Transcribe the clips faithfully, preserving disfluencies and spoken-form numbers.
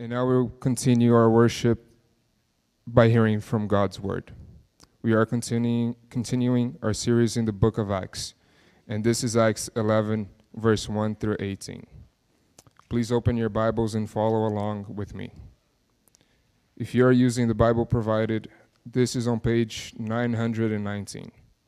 And now we'll continue our worship by hearing from God's word. We are continuing continuing our series in the book of Acts, and this is Acts eleven, verse one through eighteen. Please open your Bibles and follow along with me. If you are using the Bible provided, this is on page nine hundred nineteen.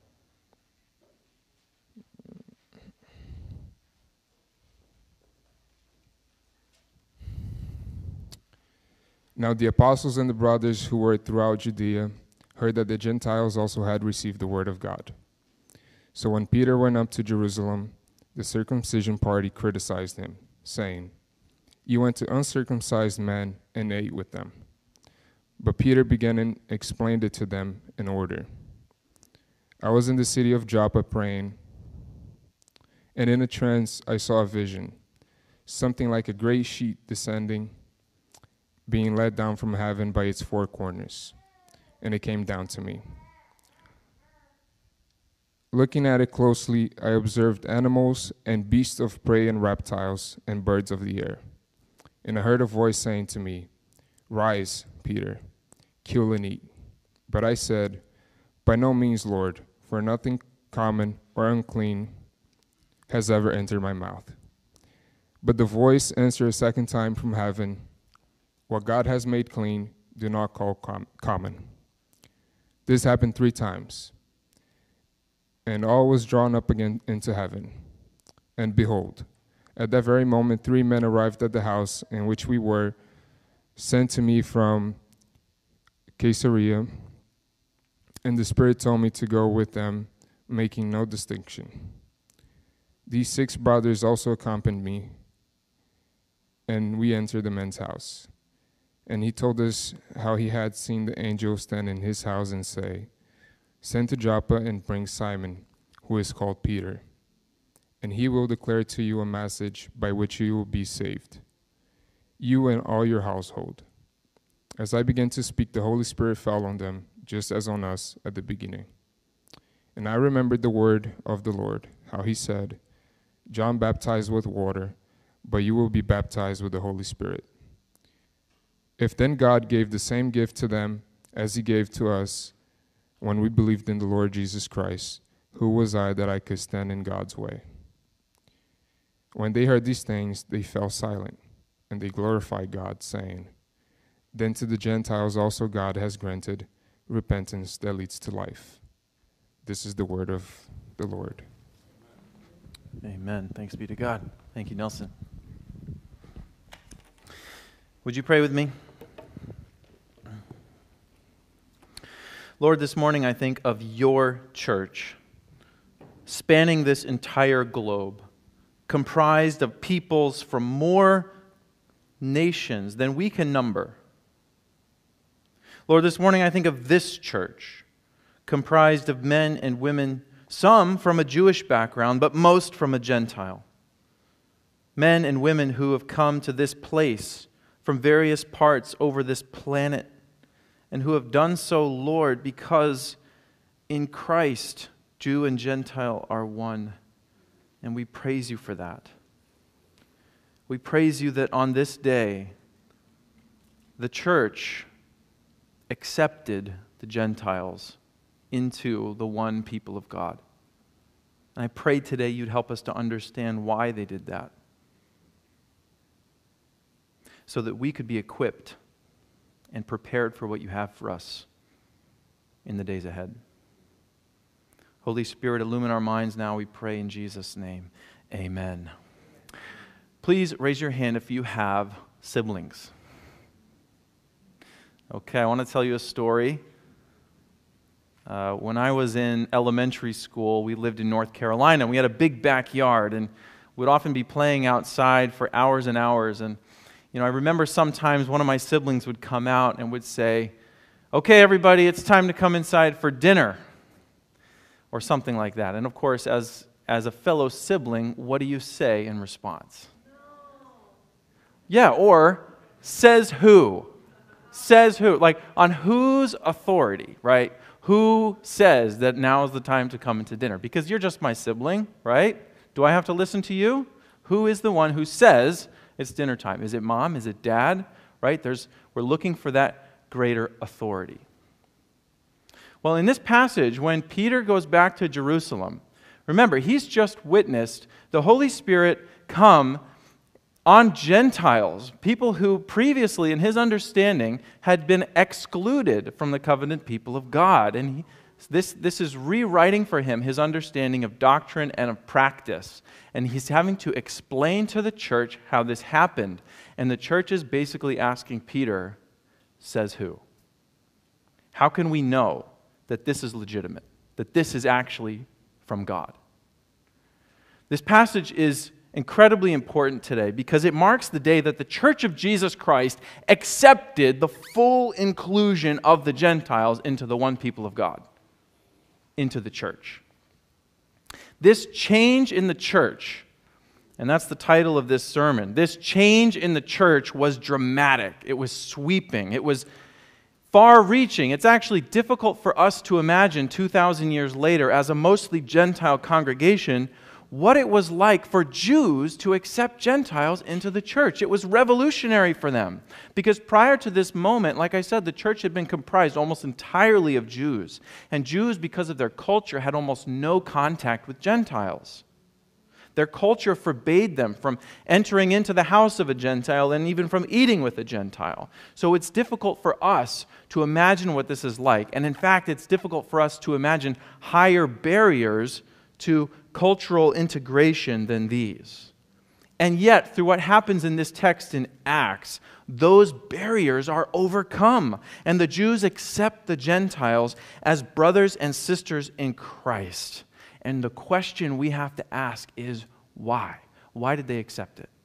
Now the apostles and the brothers who were throughout Judea heard that the Gentiles also had received the word of God. So when Peter went up to Jerusalem, the circumcision party criticized him, saying, "You went to uncircumcised men and ate with them." But Peter began and explained it to them in order. "I was in the city of Joppa praying, and in a trance I saw a vision, something like a great sheet descending, being let down from heaven by its four corners, and it came down to me. Looking at it closely, I observed animals and beasts of prey and reptiles and birds of the air. And I heard a voice saying to me, 'Rise, Peter, kill and eat.' But I said, 'By no means, Lord, for nothing common or unclean has ever entered my mouth.' But the voice answered a second time from heaven, 'What God has made clean, do not call com- common.' This happened three times, and all was drawn up again into heaven. And behold, at that very moment, three men arrived at the house in which we were, sent to me from Caesarea, and the Spirit told me to go with them, making no distinction. These six brothers also accompanied me, and we entered the men's house. And he told us how he had seen the angel stand in his house and say, 'Send to Joppa and bring Simon, who is called Peter, and he will declare to you a message by which you will be saved, you and all your household.' As I began to speak, the Holy Spirit fell on them, just as on us at the beginning. And I remembered the word of the Lord, how he said, 'John baptized with water, but you will be baptized with the Holy Spirit.' If then God gave the same gift to them as he gave to us when we believed in the Lord Jesus Christ, who was I that I could stand in God's way?" When they heard these things, they fell silent, and they glorified God, saying, "Then to the Gentiles also God has granted repentance that leads to life." This is the word of the Lord. Amen. Thanks be to God. Thank you, Nelson. Would you pray with me? Lord, this morning I think of your church, spanning this entire globe, comprised of peoples from more nations than we can number. Lord, this morning I think of this church, comprised of men and women, some from a Jewish background, but most from a Gentile. Men and women who have come to this place from various parts over this planet, and who have done so, Lord, because in Christ, Jew and Gentile are one, and we praise you for that. We praise you that on this day, the church accepted the Gentiles into the one people of God. And I pray today you'd help us to understand why they did that, so that we could be equipped and prepared for what you have for us in the days ahead. Holy Spirit, illumine our minds now, we pray in Jesus' name. Amen. Please raise your hand if you have siblings. Okay, I want to tell you a story. Uh, when I was in elementary school, we lived in North Carolina. We had a big backyard, and we'd often be playing outside for hours and hours. And you know, I remember sometimes one of my siblings would come out and would say, "Okay, everybody, it's time to come inside for dinner," or something like that. And of course, as, as a fellow sibling, what do you say in response? No. Yeah, or, says who? Says who? Like, on whose authority, right? Who says that now is the time to come into dinner? Because you're just my sibling, right? Do I have to listen to you? Who is the one who says it's dinner time? Is it mom? Is it dad? right? There's, we're looking for that greater authority. Well, in this passage, when Peter goes back to Jerusalem, remember, he's just witnessed the Holy Spirit come on Gentiles, people who previously, in his understanding, had been excluded from the covenant people of God. And he, this, this is rewriting for him his understanding of doctrine and of practice. And he's having to explain to the church how this happened. And the church is basically asking Peter, says who? How can we know that this is legitimate, that this is actually from God? This passage is incredibly important today because it marks the day that the Church of Jesus Christ accepted the full inclusion of the Gentiles into the one people of God, into the church. This change in the church, and that's the title of this sermon, this change in the church was dramatic. It was sweeping. It was far-reaching. It's actually difficult for us to imagine two thousand years later, as a mostly Gentile congregation, what it was like for Jews to accept Gentiles into the church. It was revolutionary for them because prior to this moment, like I said, the church had been comprised almost entirely of Jews. And Jews, because of their culture, had almost no contact with Gentiles. Their culture forbade them from entering into the house of a Gentile and even from eating with a Gentile. So it's difficult for us to imagine what this is like. And in fact, it's difficult for us to imagine higher barriers to cultural integration than these. And yet, through what happens in this text in Acts, those barriers are overcome, and the Jews accept the Gentiles as brothers and sisters in Christ. And the question we have to ask is, why? Why did they accept it?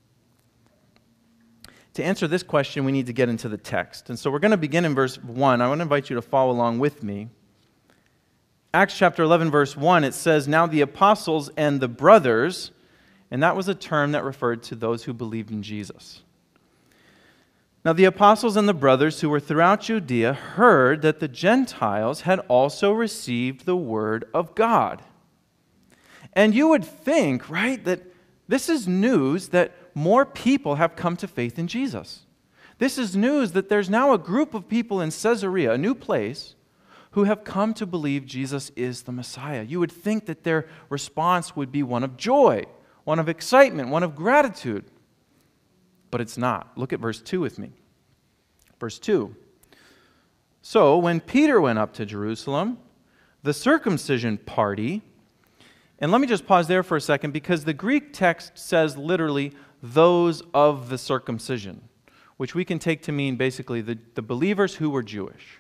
To answer this question, we need to get into the text. And so we're going to begin in verse one. I want to invite you to follow along with me. Acts chapter eleven, verse one, it says, "Now the apostles and the brothers," and that was a term that referred to those who believed in Jesus. "Now the apostles and the brothers who were throughout Judea heard that the Gentiles had also received the word of God." And you would think, right, that this is news that more people have come to faith in Jesus. This is news that there's now a group of people in Caesarea, a new place, who have come to believe Jesus is the Messiah. You would think that their response would be one of joy, one of excitement, one of gratitude. But it's not. Look at verse two with me. Verse two. "So when Peter went up to Jerusalem, the circumcision party," and let me just pause there for a second because the Greek text says literally, "those of the circumcision," which we can take to mean basically the, the believers who were Jewish.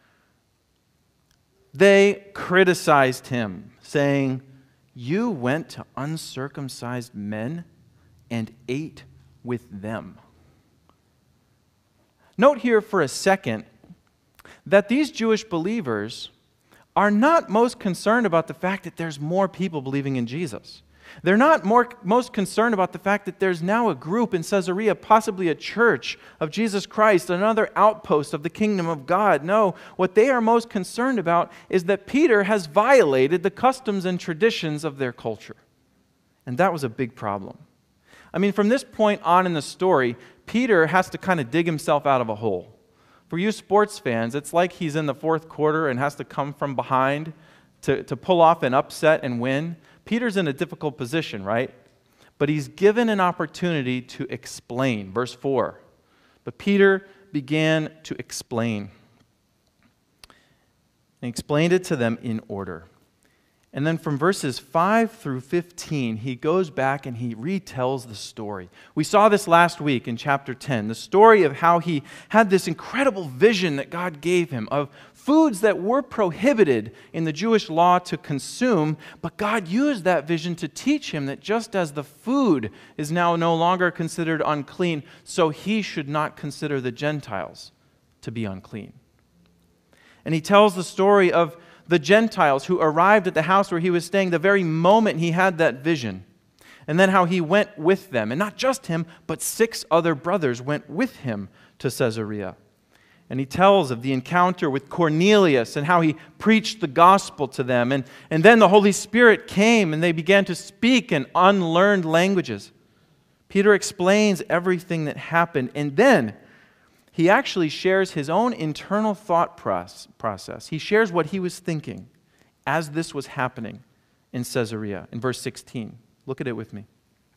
They criticized him, saying, "You went to uncircumcised men and ate with them." Note here for a second that these Jewish believers are not most concerned about the fact that there's more people believing in Jesus. They're not more, most concerned about the fact that there's now a group in Caesarea, possibly a church of Jesus Christ, another outpost of the kingdom of God. No, what they are most concerned about is that Peter has violated the customs and traditions of their culture. And that was a big problem. I mean, from this point on in the story, Peter has to kind of dig himself out of a hole. For you sports fans, it's like he's in the fourth quarter and has to come from behind to, to pull off an upset and win. Peter's in a difficult position, right? But he's given an opportunity to explain. Verse four. But Peter began to explain. And explained it to them in order. And then from verses five through fifteen, he goes back and he retells the story. We saw this last week in chapter ten, the story of how he had this incredible vision that God gave him of foods that were prohibited in the Jewish law to consume, but God used that vision to teach him that just as the food is now no longer considered unclean, so he should not consider the Gentiles to be unclean. And he tells the story of the Gentiles who arrived at the house where he was staying the very moment he had that vision. And then how he went with them. And not just him, but six other brothers went with him to Caesarea. And he tells of the encounter with Cornelius and how he preached the gospel to them. And, and then the Holy Spirit came and they began to speak in unlearned languages. Peter explains everything that happened. And then, he actually shares his own internal thought process. He shares what he was thinking as this was happening in Caesarea. In verse sixteen, look at it with me.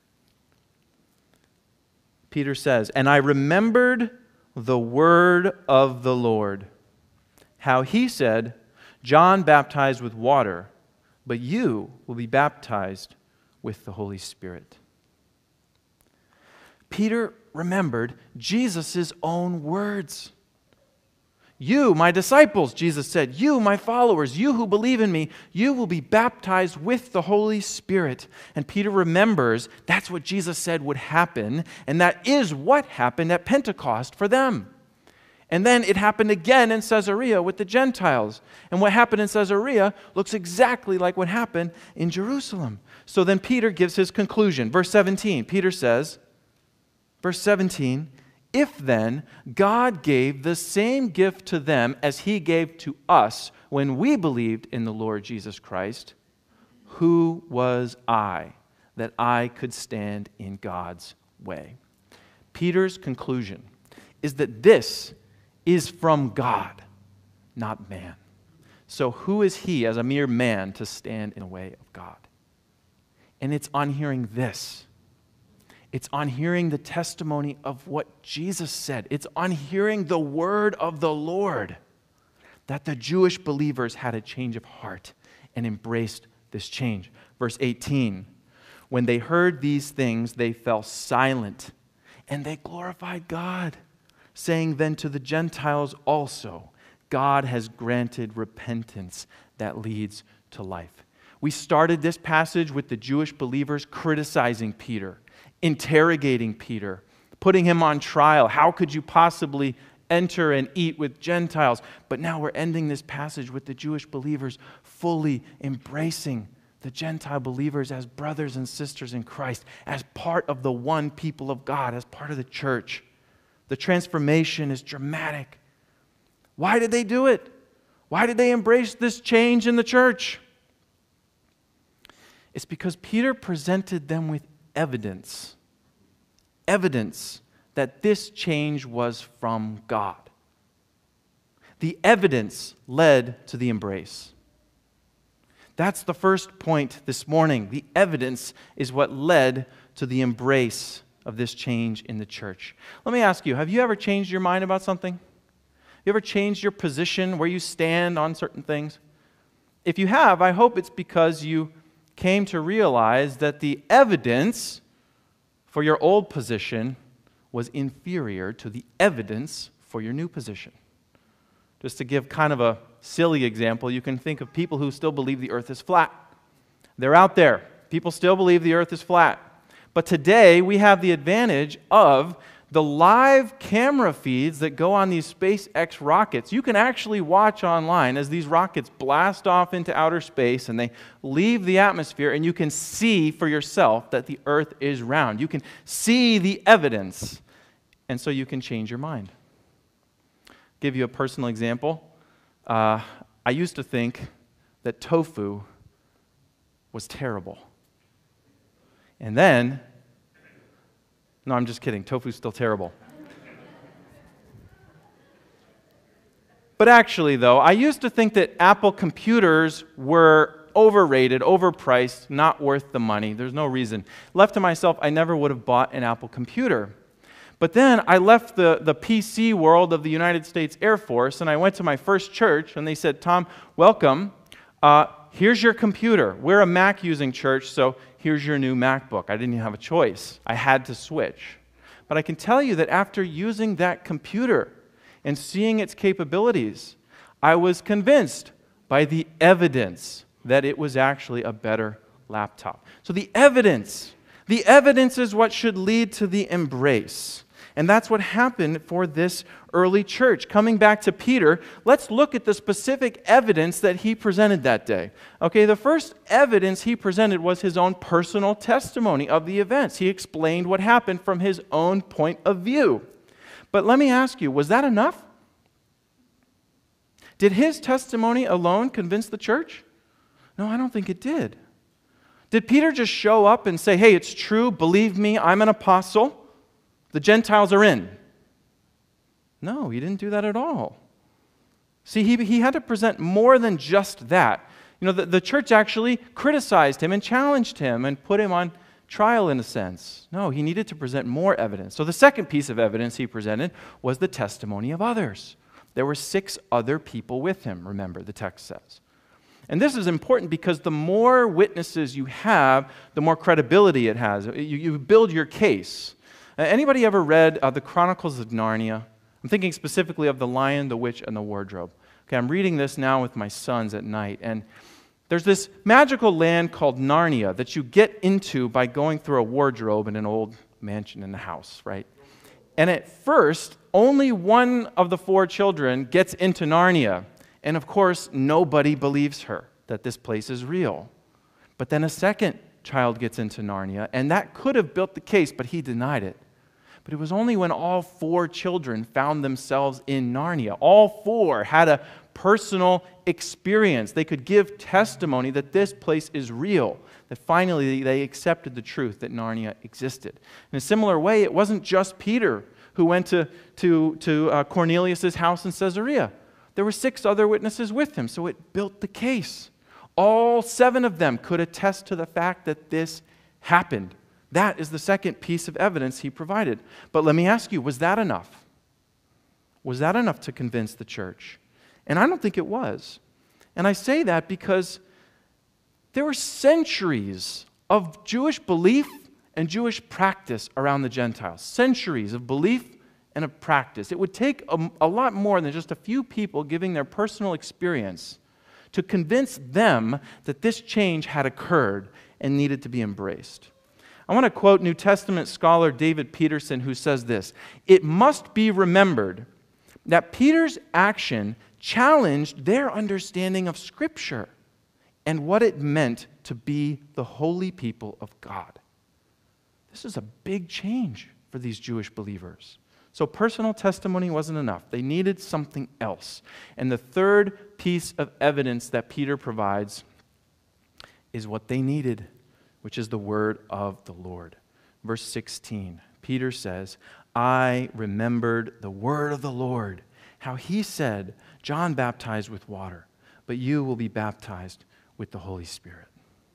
Peter says, "And I remembered the word of the Lord, how he said, 'John baptized with water, but you will be baptized with the Holy Spirit.'" Peter remembered Jesus' own words. "You, my disciples," Jesus said, "you, my followers, you who believe in me, you will be baptized with the Holy Spirit." And Peter remembers that's what Jesus said would happen, and that is what happened at Pentecost for them. And then it happened again in Caesarea with the Gentiles. And what happened in Caesarea looks exactly like what happened in Jerusalem. So then Peter gives his conclusion. Verse seventeen, Peter says, verse seventeen, "If then God gave the same gift to them as he gave to us when we believed in the Lord Jesus Christ, who was I that I could stand in God's way?" Peter's conclusion is that this is from God, not man. So who is he as a mere man to stand in the way of God? And it's on hearing this. It's on hearing the testimony of what Jesus said. It's on hearing the word of the Lord that the Jewish believers had a change of heart and embraced this change. Verse eighteen, "When they heard these things, they fell silent, and they glorified God, saying then to the Gentiles also, 'God has granted repentance that leads to life.'" We started this passage with the Jewish believers criticizing Peter, interrogating Peter, putting him on trial. How could you possibly enter and eat with Gentiles? But now we're ending this passage with the Jewish believers fully embracing the Gentile believers as brothers and sisters in Christ, as part of the one people of God, as part of the church. The transformation is dramatic. Why did they do it? Why did they embrace this change in the church? It's because Peter presented them with evidence. Evidence that this change was from God. The evidence led to the embrace. That's the first point this morning. The evidence is what led to the embrace of this change in the church. Let me ask you, have you ever changed your mind about something? Have you ever changed your position, where you stand on certain things? If you have, I hope it's because you came to realize that the evidence for your old position was inferior to the evidence for your new position. Just to give kind of a silly example, you can think of people who still believe the earth is flat. They're out there. People still believe the earth is flat. But today, we have the advantage of the live camera feeds that go on these SpaceX rockets. You can actually watch online as these rockets blast off into outer space and they leave the atmosphere, and you can see for yourself that the earth is round. You can see the evidence, and so you can change your mind. Give you a personal example. Uh, I used to think that tofu was terrible. And then, no, I'm just kidding. Tofu's still terrible. But actually, though, I used to think that Apple computers were overrated, overpriced, not worth the money. There's no reason. Left to myself, I never would have bought an Apple computer. But then I left the, the P C world of the United States Air Force, and I went to my first church, and they said, "Tom, welcome. Uh, here's your computer. We're a Mac-using church, so here's your new MacBook." I didn't even have a choice. I had to switch. But I can tell you that after using that computer and seeing its capabilities, I was convinced by the evidence that it was actually a better laptop. So the evidence, the evidence is what should lead to the embrace. And that's what happened for this early church. Coming back to Peter, let's look at the specific evidence that he presented that day. Okay, the first evidence he presented was his own personal testimony of the events. He explained what happened from his own point of view. But let me ask you, was that enough? Did his testimony alone convince the church? No, I don't think it did. Did Peter just show up and say, "Hey, it's true, believe me, I'm an apostle. The Gentiles are in"? No, he didn't do that at all. See, he, he had to present more than just that. You know, the, the church actually criticized him and challenged him and put him on trial in a sense. No, he needed to present more evidence. So the second piece of evidence he presented was the testimony of others. There were six other people with him, remember, the text says. And this is important because the more witnesses you have, the more credibility it has. You, you build your case. Uh, anybody ever read uh, the Chronicles of Narnia? I'm thinking specifically of The Lion, the Witch, and the Wardrobe. Okay, I'm reading this now with my sons at night, and there's this magical land called Narnia that you get into by going through a wardrobe in an old mansion in the house, right? And at first, only one of the four children gets into Narnia. And of course, nobody believes her that this place is real. But then a second child gets into Narnia, and that could have built the case, but he denied it. But it was only when all four children found themselves in Narnia. All four had a personal experience. They could give testimony that this place is real, that finally they accepted the truth that Narnia existed. In a similar way, it wasn't just Peter who went to, to, to uh, Cornelius' house in Caesarea. There were six other witnesses with him, so it built the case. All seven of them could attest to the fact that this happened. That is the second piece of evidence he provided. But let me ask you, was that enough? Was that enough to convince the church? And I don't think it was. And I say that because there were centuries of Jewish belief and Jewish practice around the Gentiles. Centuries of belief and of practice. It would take a, a lot more than just a few people giving their personal experience to convince them that this change had occurred and needed to be embraced. I want to quote New Testament scholar David Peterson, who says this: "It must be remembered that Peter's action challenged their understanding of Scripture and what it meant to be the holy people of God." This is a big change for these Jewish believers. So personal testimony wasn't enough. They needed something else. And the third piece of evidence that Peter provides is what they needed, which is the word of the Lord. Verse sixteen, Peter says, "I remembered the word of the Lord, how he said, 'John baptized with water, but you will be baptized with the Holy Spirit.'"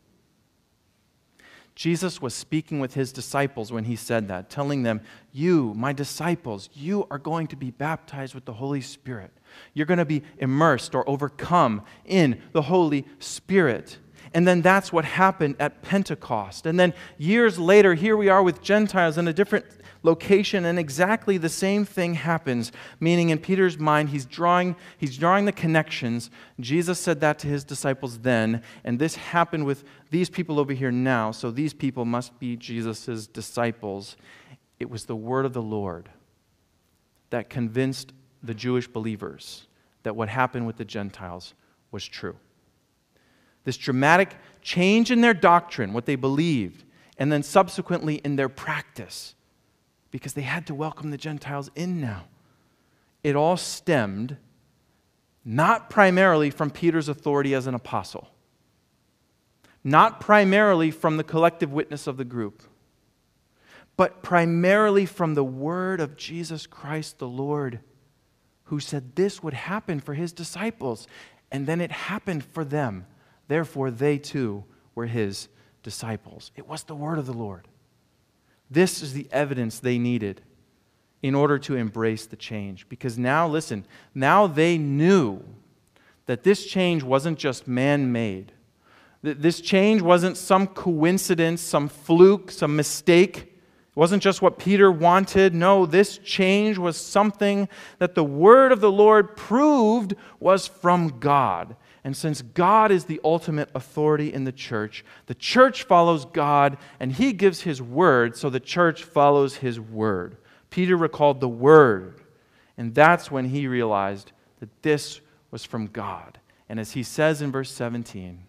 Jesus was speaking with his disciples when he said that, telling them, "You, my disciples, you are going to be baptized with the Holy Spirit. You're going to be immersed or overcome in the Holy Spirit." And then that's what happened at Pentecost. And then years later, here we are with Gentiles in a different location, and exactly the same thing happens. Meaning, in Peter's mind, he's drawing, he's drawing the connections. Jesus said that to his disciples then, and this happened with these people over here now, so these people must be Jesus' disciples. It was the word of the Lord that convinced the Jewish believers that what happened with the Gentiles was true. This dramatic change in their doctrine, what they believed, and then subsequently in their practice, because they had to welcome the Gentiles in now. It all stemmed not primarily from Peter's authority as an apostle, not primarily from the collective witness of the group, but primarily from the word of Jesus Christ the Lord, who said this would happen for his disciples, and then it happened for them. Therefore, they too were his disciples. It was the word of the Lord. This is the evidence they needed in order to embrace the change. Because now, listen, now they knew that this change wasn't just man-made. This change wasn't some coincidence, some fluke, some mistake. It wasn't just what Peter wanted. No, this change was something that the word of the Lord proved was from God. And since God is the ultimate authority in the church, the church follows God, and he gives his word, so the church follows his word. Peter recalled the word, and that's when he realized that this was from God. And as he says in verse seventeen,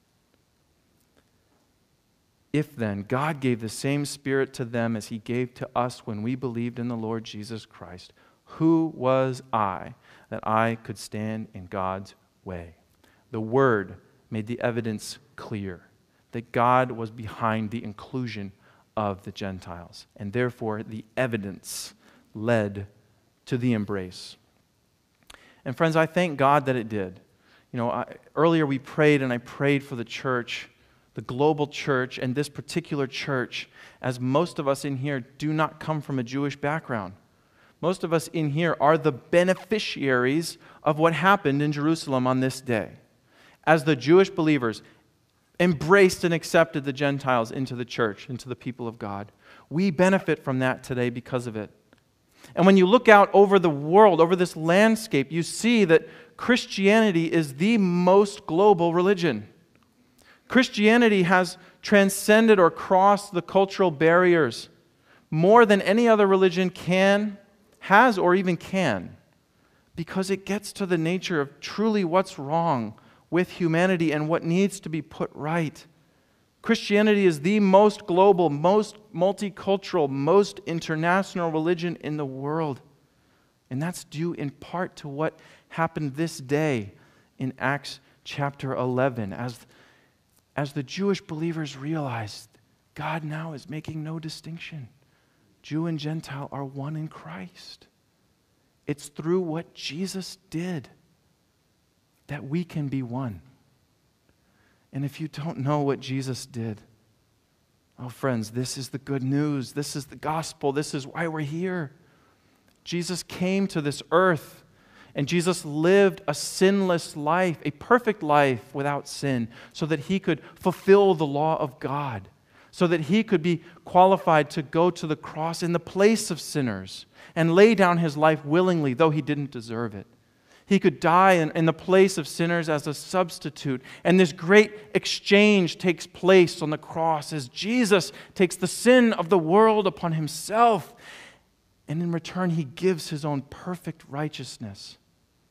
"If then God gave the same Spirit to them as he gave to us when we believed in the Lord Jesus Christ, who was I that I could stand in God's way?" The word made the evidence clear that God was behind the inclusion of the Gentiles, and therefore the evidence led to the embrace. And friends, I thank God that it did. You know, I, earlier we prayed, and I prayed for the church, the global church, and this particular church, as most of us in here do not come from a Jewish background. Most of us in here are the beneficiaries of what happened in Jerusalem on this day. As the Jewish believers embraced and accepted the Gentiles into the church, into the people of God, we benefit from that today because of it. And when you look out over the world, over this landscape, you see that Christianity is the most global religion. Christianity has transcended or crossed the cultural barriers more than any other religion can, has, or even can, because it gets to the nature of truly what's wrong with humanity and what needs to be put right. Christianity is the most global, most multicultural, most international religion in the world. And that's due in part to what happened this day in Acts chapter eleven, as, as the Jewish believers realized God now is making no distinction. Jew and Gentile are one in Christ. It's through what Jesus did that we can be one. And if you don't know what Jesus did, oh friends, this is the good news. This is the gospel. This is why we're here. Jesus came to this earth, and Jesus lived a sinless life, a perfect life without sin, so that he could fulfill the law of God, so that he could be qualified to go to the cross in the place of sinners and lay down his life willingly, though he didn't deserve it. He could die in, in the place of sinners as a substitute. And this great exchange takes place on the cross as Jesus takes the sin of the world upon himself. And in return, he gives his own perfect righteousness.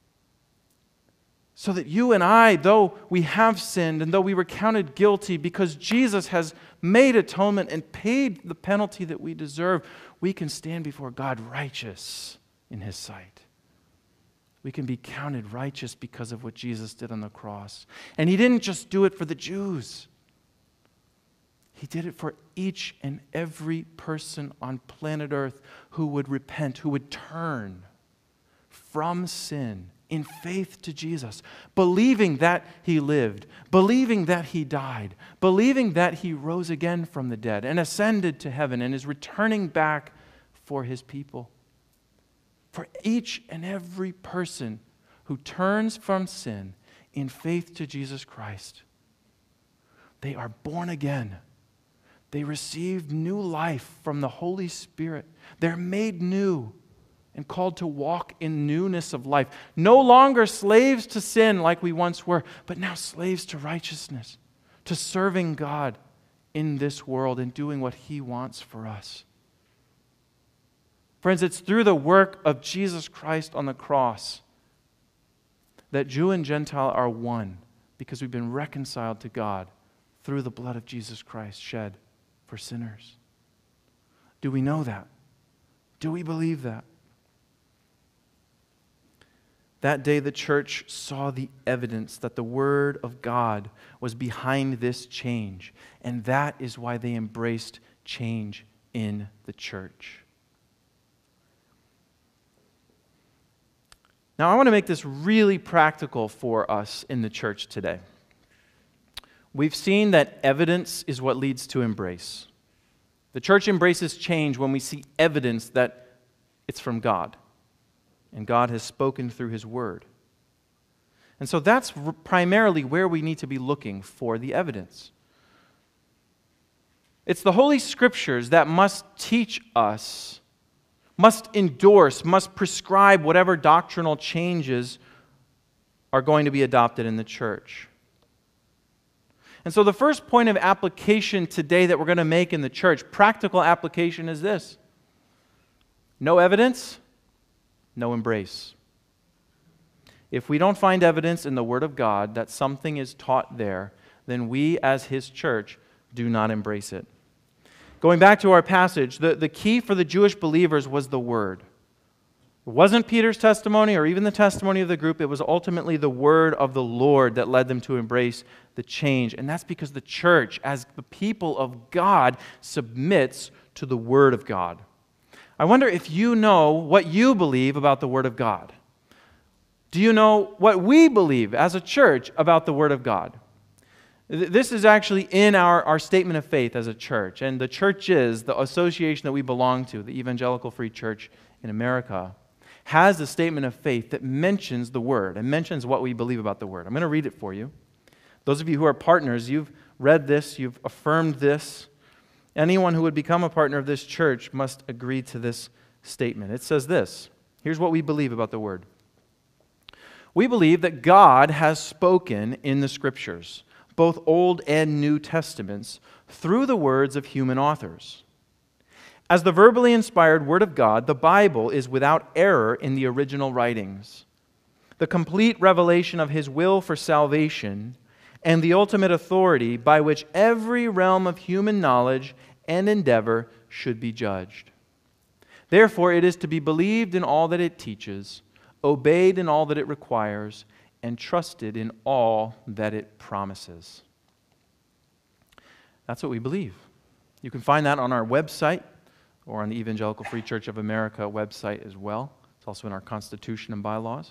So that you and I, though we have sinned and though we were counted guilty because Jesus has made atonement and paid the penalty that we deserve, we can stand before God righteous in his sight. We can be counted righteous because of what Jesus did on the cross. And he didn't just do it for the Jews. He did it for each and every person on planet Earth who would repent, who would turn from sin in faith to Jesus, believing that he lived, believing that he died, believing that he rose again from the dead and ascended to heaven and is returning back for his people. For each and every person who turns from sin in faith to Jesus Christ, they are born again. They receive new life from the Holy Spirit. They're made new and called to walk in newness of life. No longer slaves to sin like we once were, but now slaves to righteousness, to serving God in this world and doing what he wants for us. Friends, it's through the work of Jesus Christ on the cross that Jew and Gentile are one, because we've been reconciled to God through the blood of Jesus Christ shed for sinners. Do we know that? Do we believe that? That day the church saw the evidence that the Word of God was behind this change, and that is why they embraced change in the church. Now, I want to make this really practical for us in the church today. We've seen that evidence is what leads to embrace. The church embraces change when we see evidence that it's from God, and God has spoken through his word. And so that's primarily where we need to be looking for the evidence. It's the Holy Scriptures that must teach us, must endorse, must prescribe whatever doctrinal changes are going to be adopted in the church. And so the first point of application today that we're going to make in the church, practical application, is this: no evidence, no embrace. If we don't find evidence in the Word of God that something is taught there, then we as his church do not embrace it. Going back to our passage, the, the key for the Jewish believers was the Word. It wasn't Peter's testimony or even the testimony of the group. It was ultimately the Word of the Lord that led them to embrace the change. And that's because the church, as the people of God, submits to the Word of God. I wonder if you know what you believe about the Word of God. Do you know what we believe as a church about the Word of God? This is actually in our, our statement of faith as a church. And the church is the association that we belong to, the Evangelical Free Church in America, has a statement of faith that mentions the Word and mentions what we believe about the Word. I'm going to read it for you. Those of you who are partners, you've read this, you've affirmed this. Anyone who would become a partner of this church must agree to this statement. It says this. Here's what we believe about the Word. We believe that God has spoken in the Scriptures, both Old and New Testaments, through the words of human authors. As the verbally inspired Word of God, the Bible is without error in the original writings. The complete revelation of His will for salvation and the ultimate authority by which every realm of human knowledge and endeavor should be judged. Therefore, it is to be believed in all that it teaches, obeyed in all that it requires, and trusted in all that it promises. That's what we believe. You can find that on our website or on the Evangelical Free Church of America website as well. It's also in our Constitution and bylaws.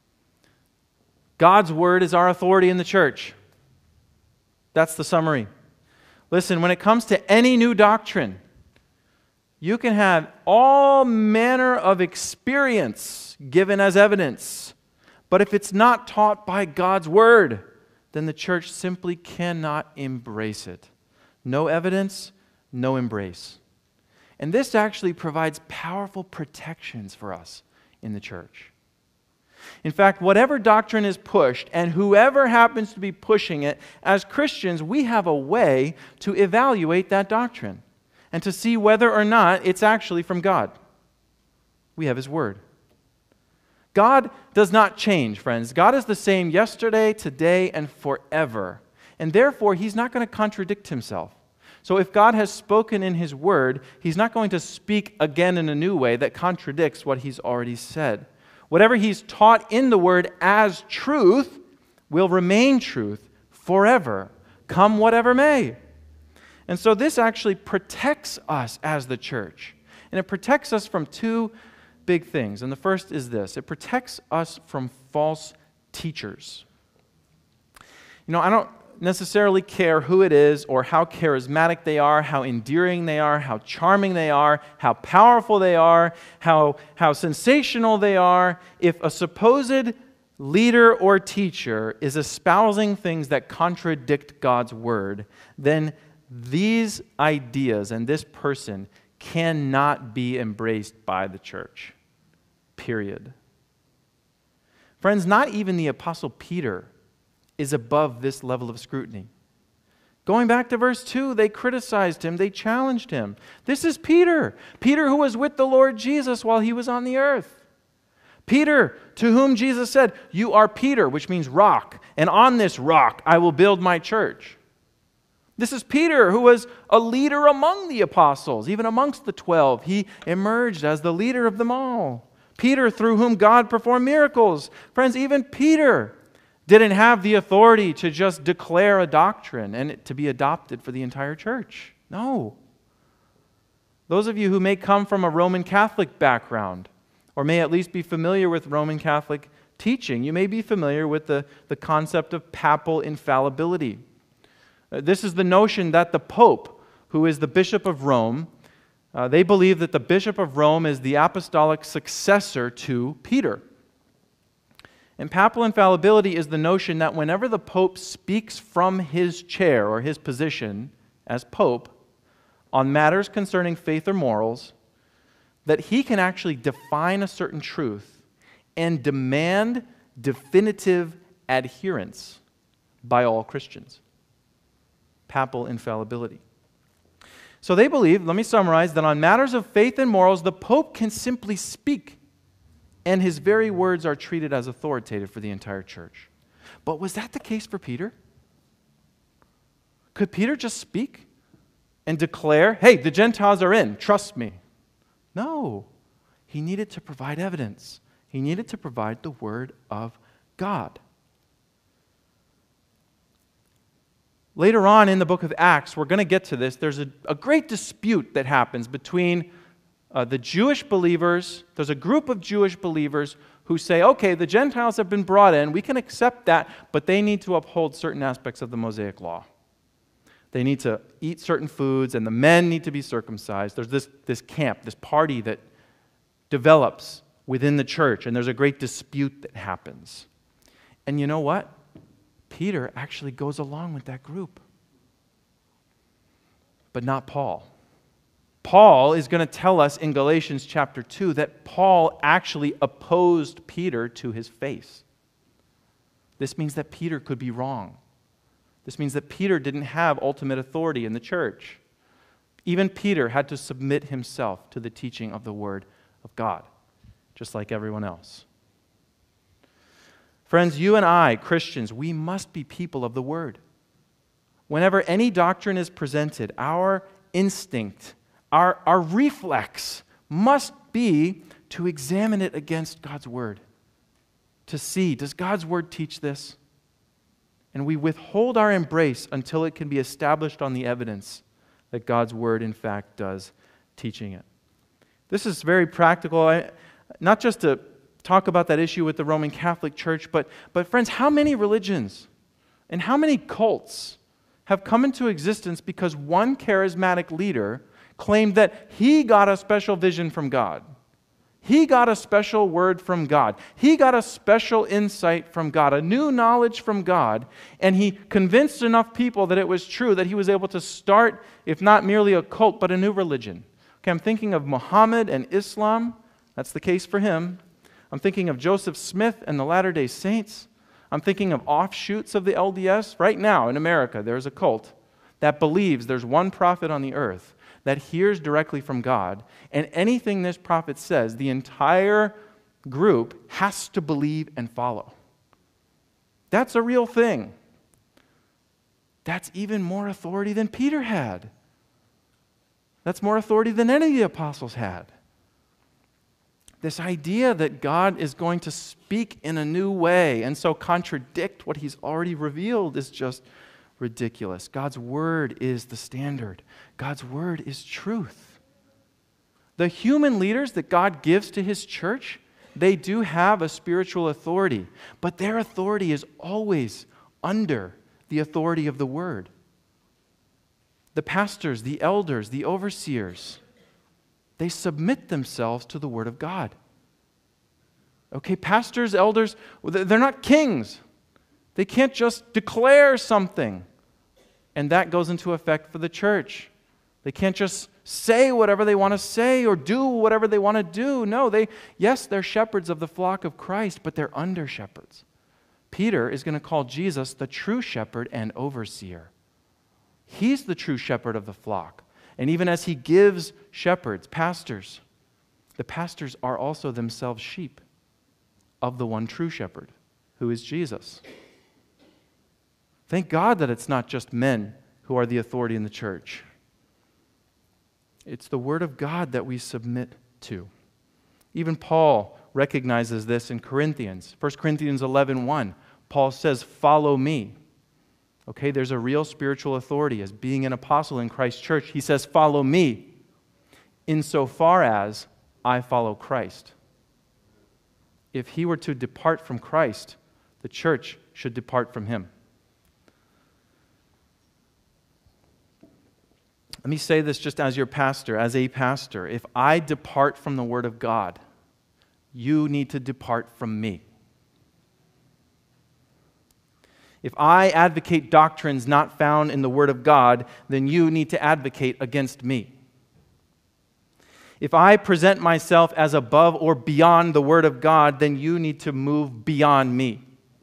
God's Word is our authority in the church. That's the summary. Listen, when it comes to any new doctrine, you can have all manner of experience given as evidence. But if it's not taught by God's Word, then the church simply cannot embrace it. No evidence, no embrace. And this actually provides powerful protections for us in the church. In fact, whatever doctrine is pushed, and whoever happens to be pushing it, as Christians, we have a way to evaluate that doctrine and to see whether or not it's actually from God. We have His Word. God does not change, friends. God is the same yesterday, today, and forever. And therefore, He's not going to contradict Himself. So if God has spoken in His Word, He's not going to speak again in a new way that contradicts what He's already said. Whatever He's taught in the Word as truth will remain truth forever, come whatever may. And so this actually protects us as the church. And it protects us from two big things. And the first is this. It protects us from false teachers. You know, I don't necessarily care who it is or how charismatic they are, how endearing they are, how charming they are, how powerful they are, how, how sensational they are. If a supposed leader or teacher is espousing things that contradict God's Word, then these ideas and this person cannot be embraced by the church. Period. Friends, not even the Apostle Peter is above this level of scrutiny. Going back to verse two, they criticized him, they challenged him. This is Peter. Peter who was with the Lord Jesus while He was on the earth. Peter, to whom Jesus said, "You are Peter," which means rock, "and on this rock I will build my church." This is Peter, who was a leader among the apostles, even amongst the twelve. He emerged as the leader of them all. Peter, through whom God performed miracles. Friends, even Peter didn't have the authority to just declare a doctrine and it to be adopted for the entire church. No. Those of you who may come from a Roman Catholic background, or may at least be familiar with Roman Catholic teaching, you may be familiar with the, the concept of papal infallibility. This is the notion that the Pope, who is the Bishop of Rome, uh, they believe that the Bishop of Rome is the apostolic successor to Peter. And papal infallibility is the notion that whenever the Pope speaks from his chair or his position as Pope on matters concerning faith or morals, that he can actually define a certain truth and demand definitive adherence by all Christians. Papal infallibility. So they believe, let me summarize, that on matters of faith and morals, the Pope can simply speak, and his very words are treated as authoritative for the entire church. But was that the case for Peter? Could Peter just speak and declare, "Hey, the Gentiles are in, trust me"? No. He needed to provide evidence. He needed to provide the Word of God. Later on in the book of Acts, we're going to get to this, there's a, a great dispute that happens between Uh, the Jewish believers, there's a group of Jewish believers who say, okay, the Gentiles have been brought in, we can accept that, but they need to uphold certain aspects of the Mosaic law. They need to eat certain foods, and the men need to be circumcised. There's this, this camp, this party that develops within the church, and there's a great dispute that happens. And you know what? Peter actually goes along with that group. But not Paul. Paul is going to tell us in Galatians chapter two that Paul actually opposed Peter to his face. This means that Peter could be wrong. This means that Peter didn't have ultimate authority in the church. Even Peter had to submit himself to the teaching of the Word of God, just like everyone else. Friends, you and I, Christians, we must be people of the Word. Whenever any doctrine is presented, our instinct, our, our reflex must be to examine it against God's Word, to see, does God's Word teach this? And we withhold our embrace until it can be established on the evidence that God's Word, in fact, does teaching it. This is very practical, I, not just to talk about that issue with the Roman Catholic Church, but, but friends, how many religions and how many cults have come into existence because one charismatic leader claimed that he got a special vision from God? He got a special word from God. He got a special insight from God, a new knowledge from God, and he convinced enough people that it was true that he was able to start, if not merely a cult, but a new religion. Okay, I'm thinking of Muhammad and Islam. That's the case for him. I'm thinking of Joseph Smith and the Latter-day Saints. I'm thinking of offshoots of the L D S. Right now in America, there's a cult that believes there's one prophet on the earth that hears directly from God, and anything this prophet says, the entire group has to believe and follow. That's a real thing. That's even more authority than Peter had. That's more authority than any of the apostles had. This idea that God is going to speak in a new way and so contradict what He's already revealed is just ridiculous. God's Word is the standard. God's Word is truth. The human leaders that God gives to His church, they do have a spiritual authority, but their authority is always under the authority of the Word. The pastors, the elders, the overseers, they submit themselves to the Word of God. Okay, pastors, elders, they're not kings. They can't just declare something, and that goes into effect for the church. They can't just say whatever they want to say or do whatever they want to do. No, they, yes, they're shepherds of the flock of Christ, but they're under shepherds. Peter is going to call Jesus the true shepherd and overseer. He's the true shepherd of the flock. And even as he gives shepherds, pastors, the pastors are also themselves sheep of the one true shepherd, who is Jesus. Thank God that it's not just men who are the authority in the church. It's the Word of God that we submit to. Even Paul recognizes this in Corinthians. First Corinthians eleven one, Paul says, "Follow me." Okay, there's a real spiritual authority as being an apostle in Christ's church. He says, "Follow me insofar as I follow Christ." If he were to depart from Christ, the church should depart from him. Let me say this just as your pastor, as a pastor. If I depart from the Word of God, you need to depart from me. If I advocate doctrines not found in the Word of God, then you need to advocate against me. If I present myself as above or beyond the Word of God, then you need to move beyond me.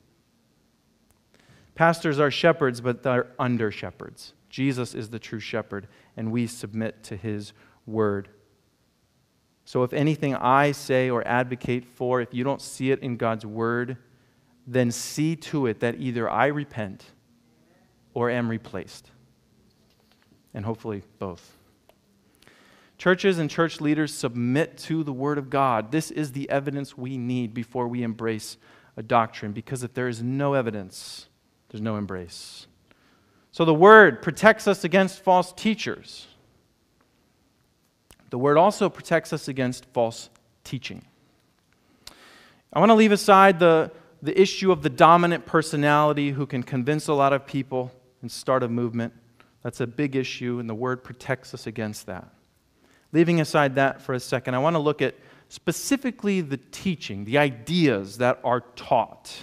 Pastors are shepherds, but they're under shepherds. Jesus is the true shepherd, and we submit to His Word. So if anything I say or advocate for, if you don't see it in God's Word, then see to it that either I repent or am replaced. And hopefully both. Churches and church leaders submit to the Word of God. This is the evidence we need before we embrace a doctrine, because if there is no evidence, there's no embrace. So the Word protects us against false teachers. The Word also protects us against false teaching. I want to leave aside the, the issue of the dominant personality who can convince a lot of people and start a movement. That's a big issue, and the Word protects us against that. Leaving aside that for a second, I want to look at specifically the teaching, the ideas that are taught.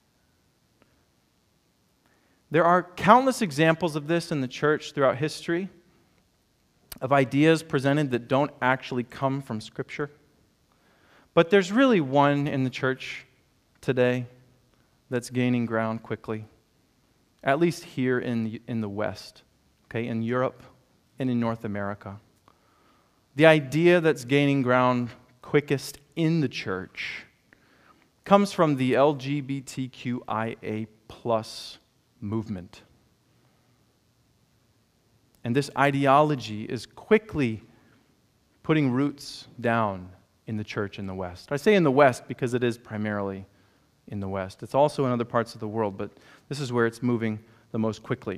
There are countless examples of this in the church throughout history, of ideas presented that don't actually come from Scripture. But there's really one in the church today that's gaining ground quickly, at least here in the, in the West, okay, in Europe and in North America. The idea that's gaining ground quickest in the church comes from the L G B T Q I A plus movement. And this ideology is quickly putting roots down in the church in the West. I say in the West because it is primarily in the West. It's also in other parts of the world, but this is where it's moving the most quickly.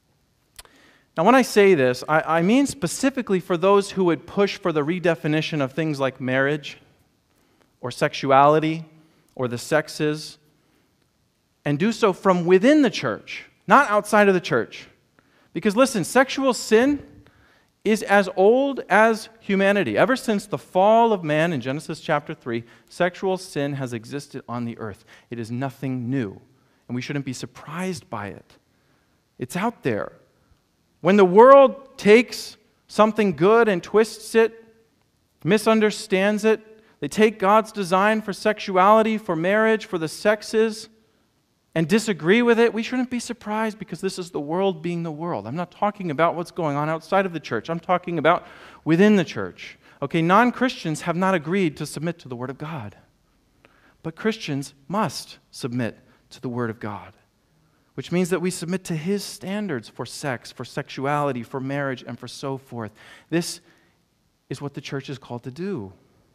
Now, when I say this, I, I mean specifically for those who would push for the redefinition of things like marriage or sexuality or the sexes, and do so from within the church, not outside of the church. Because listen, sexual sin is as old as humanity. Ever since the fall of man in Genesis chapter three, sexual sin has existed on the earth. It is nothing new, and we shouldn't be surprised by it. It's out there. When the world takes something good and twists it, misunderstands it, they take God's design for sexuality, for marriage, for the sexes, and disagree with it, we shouldn't be surprised because this is the world being the world. I'm not talking about what's going on outside of the church. I'm talking about within the church. Okay, non-Christians have not agreed to submit to the Word of God. But Christians must submit to the Word of God, which means that we submit to His standards for sex, for sexuality, for marriage, and for so forth. This is what the church is called to do.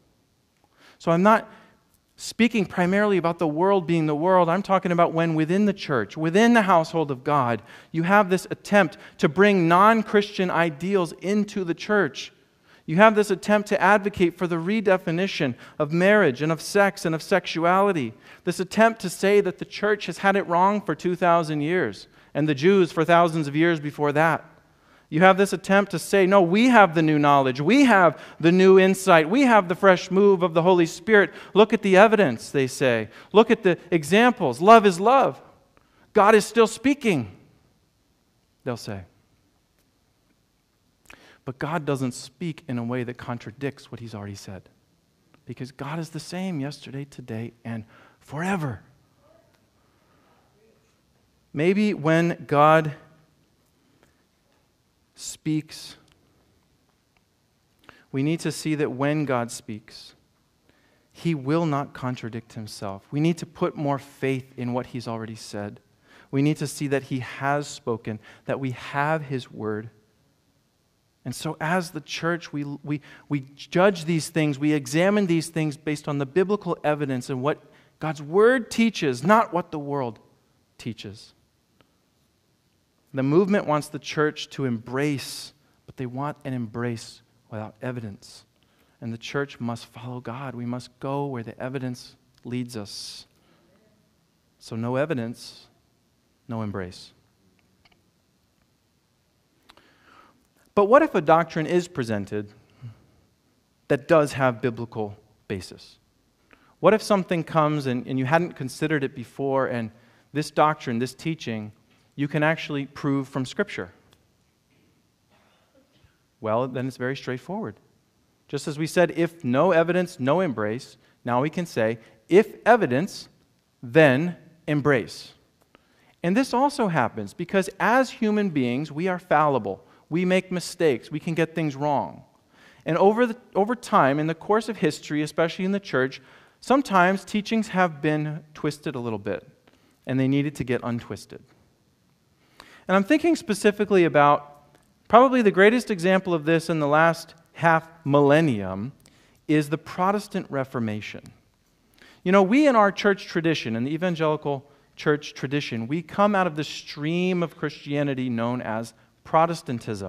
So I'm not speaking primarily about the world being the world. I'm talking about when within the church, within the household of God, you have this attempt to bring non-Christian ideals into the church. You have this attempt to advocate for the redefinition of marriage and of sex and of sexuality. This attempt to say that the church has had it wrong for two thousand years and the Jews for thousands of years before that. You have this attempt to say, no, we have the new knowledge. We have the new insight. We have the fresh move of the Holy Spirit. Look at the evidence, they say. Look at the examples. Love is love. God is still speaking, they'll say. But God doesn't speak in a way that contradicts what He's already said. Because God is the same yesterday, today, and forever. Maybe when God speaks, we need to see that when God speaks, He will not contradict Himself. We need to put more faith in what He's already said. We need to see that He has spoken, that we have His word. And so as the church, we, we, we judge these things, we examine these things based on the biblical evidence and what God's word teaches, not what the world teaches. The movement wants the church to embrace, but they want an embrace without evidence. And the church must follow God. We must go where the evidence leads us. So no evidence, no embrace. But what if a doctrine is presented that does have biblical basis? What if something comes and, and you hadn't considered it before, and this doctrine, this teaching, you can actually prove from Scripture? Well, then it's very straightforward. Just as we said, if no evidence, no embrace, now we can say, if evidence, then embrace. And this also happens because as human beings, we are fallible. We make mistakes. We can get things wrong. And over, the, over time, in the course of history, especially in the church, sometimes teachings have been twisted a little bit, and they needed to get untwisted. And I'm thinking specifically about probably the greatest example of this in the last half millennium is the Protestant Reformation. You know, we in our church tradition, in the evangelical church tradition, we come out of the stream of Christianity known as Protestantism.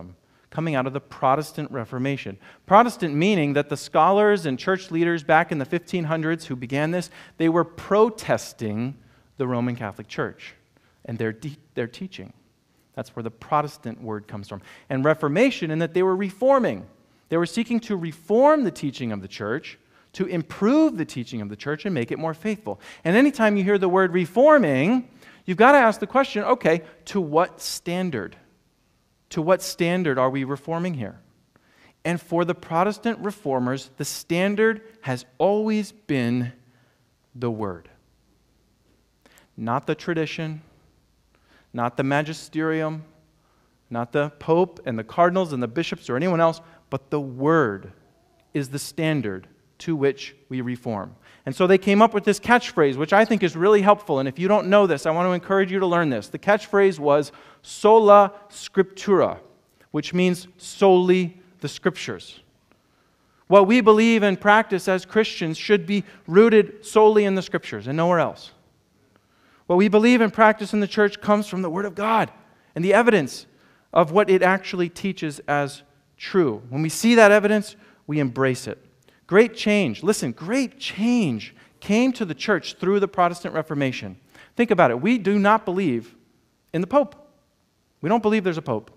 coming out of the Protestant Reformation. Protestant meaning that the scholars and church leaders back in the fifteen hundreds who began this, they were protesting the Roman Catholic Church and their, de- their teaching. That's where the Protestant word comes from. And Reformation in that they were reforming. They were seeking to reform the teaching of the church, to improve the teaching of the church and make it more faithful. And anytime you hear the word reforming, you've got to ask the question, okay, to what standard? To what standard are we reforming here? And for the Protestant reformers, the standard has always been the Word. Not the tradition, not the magisterium, not the Pope and the cardinals and the bishops or anyone else, but the Word is the standard to which we reform. And so they came up with this catchphrase, which I think is really helpful. And if you don't know this, I want to encourage you to learn this. The catchphrase was sola scriptura, which means solely the Scriptures. What we believe and practice as Christians should be rooted solely in the Scriptures and nowhere else. What we believe and practice in the church comes from the Word of God and the evidence of what it actually teaches as true. When we see that evidence, we embrace it. Great change, listen, great change came to the church through the Protestant Reformation. Think about it. We do not believe in the Pope. We don't believe there's a Pope.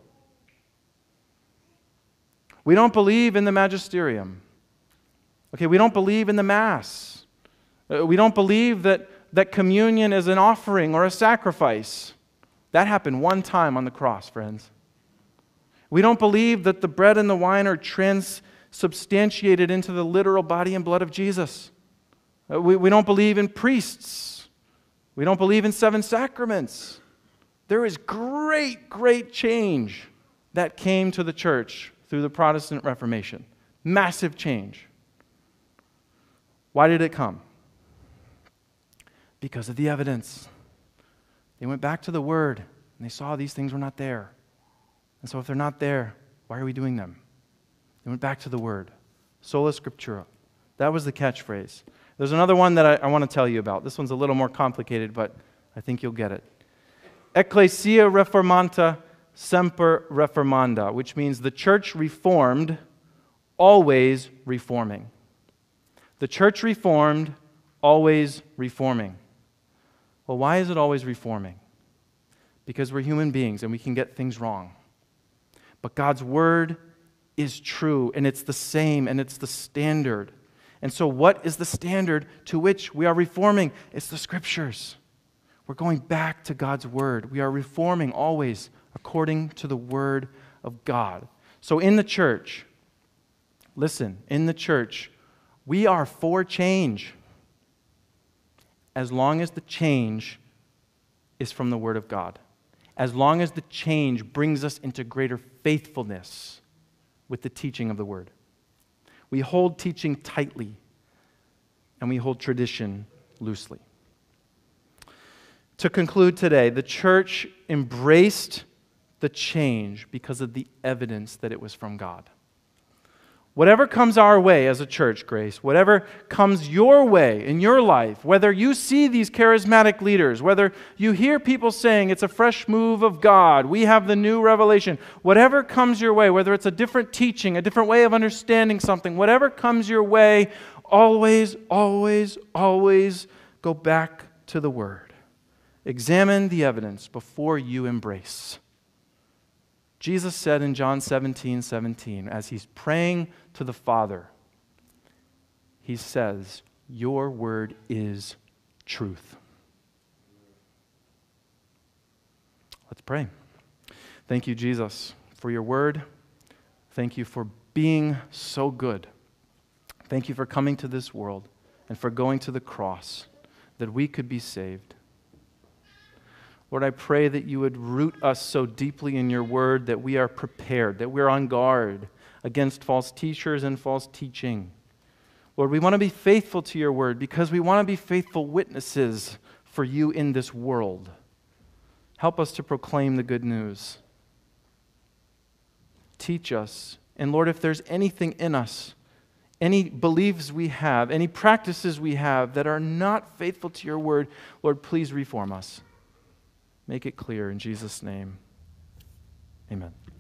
We don't believe in the magisterium. Okay, we don't believe in the Mass. Uh, we don't believe that, that communion is an offering or a sacrifice. That happened one time on the cross, friends. We don't believe that the bread and the wine are transubstantiated into the literal body and blood of Jesus. Uh, we, we don't believe in priests. We don't believe in seven sacraments. There is great, great change that came to the church through the Protestant Reformation. Massive change. Why did it come? Because of the evidence. They went back to the Word and they saw these things were not there. And so if they're not there, why are we doing them? They went back to the Word. Sola Scriptura. That was the catchphrase. There's another one that I, I want to tell you about. This one's a little more complicated, but I think you'll get it. Ecclesia Reformanta Semper Reformanda, which means the church reformed, always reforming. The church reformed, always reforming. Well, why is it always reforming? Because we're human beings and we can get things wrong. But God's Word is true, and it's the same, and it's the standard. And so what is the standard to which we are reforming? It's the Scriptures. We're going back to God's Word. We are reforming always according to the Word of God. So in the church, listen, in the church, we are for change as long as the change is from the Word of God. As long as the change brings us into greater faithfulness with the teaching of the Word. We hold teaching tightly, and we hold tradition loosely. To conclude today, the church embraced the change because of the evidence that it was from God. Whatever comes our way as a church, Grace, whatever comes your way in your life, whether you see these charismatic leaders, whether you hear people saying it's a fresh move of God, we have the new revelation, whatever comes your way, whether it's a different teaching, a different way of understanding something, whatever comes your way, always, always, always go back to the Word. Examine the evidence before you embrace. Jesus said in John seventeen seventeen, as he's praying to the Father, he says, "Your word is truth." Let's pray. Thank you, Jesus, for your word. Thank you for being so good. Thank you for coming to this world and for going to the cross that we could be saved. Lord, I pray that you would root us so deeply in your word that we are prepared, that we're on guard against false teachers and false teaching. Lord, we want to be faithful to your word because we want to be faithful witnesses for you in this world. Help us to proclaim the good news. Teach us. And Lord, if there's anything in us, any beliefs we have, any practices we have that are not faithful to your word, Lord, please reform us. Make it clear in Jesus' name. Amen.